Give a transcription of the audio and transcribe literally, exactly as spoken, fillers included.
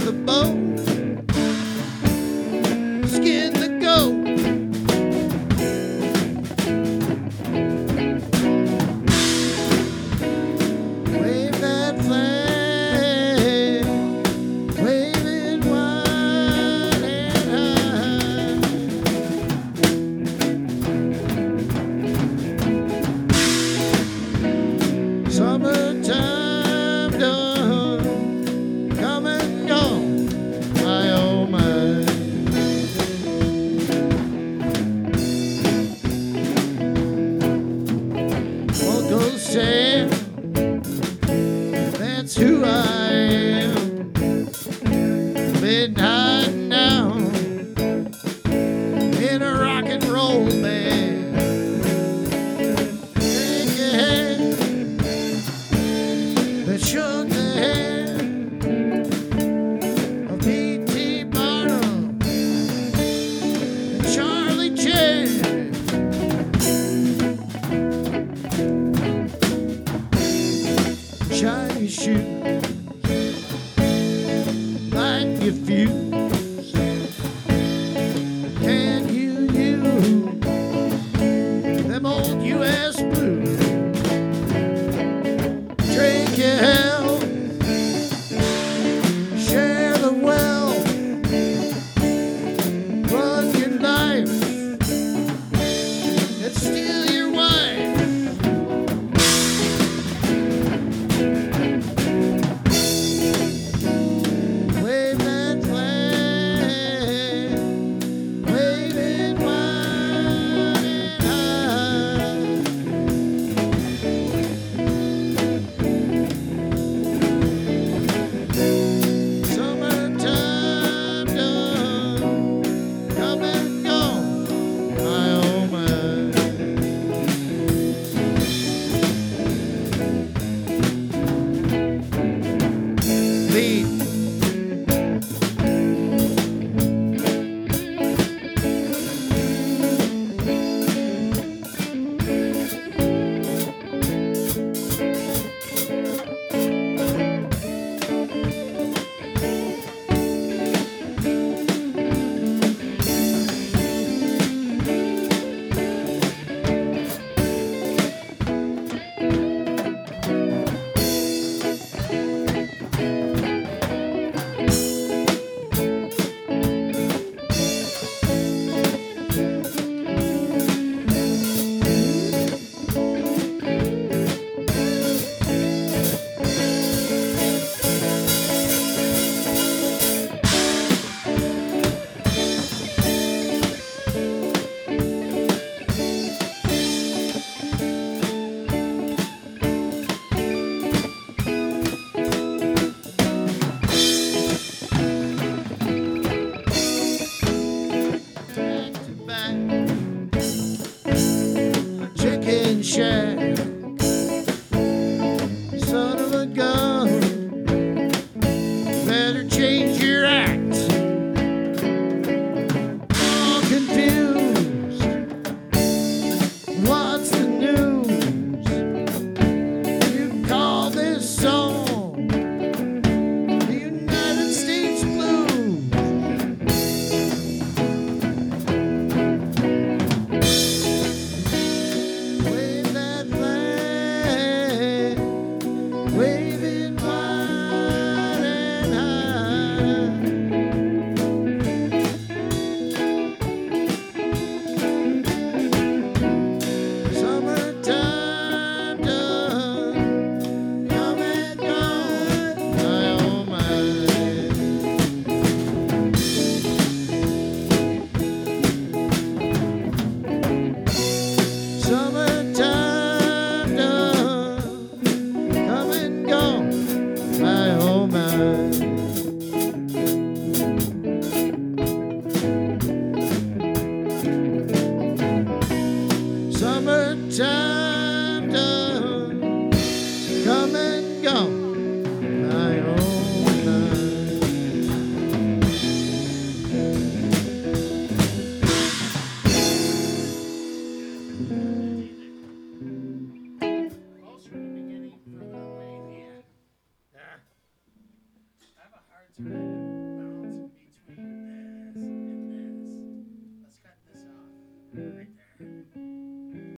the bone, skin the goat. Wave that flag, wave it wide and high. Summertime done, come and gone, my oh my. Won't go sad, that's who I am. Been hiding down in a rock and roll band. Shake your hand that shook the hand of P T Barnum and Charlie Chan. Shine your shoes, light your fuse. Can you use them old U S blues? Drink your health, share the wealth, run your life, and steal your wife. Wave that flag, wave it wide and high. Summertime done, come and gone, my oh my. Lead. Back to back, a chicken shack, son of a gun, better change your act. All confused, what's the news? You call this song the United States Blues. Wave that flag, wave it wide and high. Summertime done, come and gone, my oh my. Summertime done, come and gone, my oh my. Summertime done, come and gone, my oh my. I have a hard time.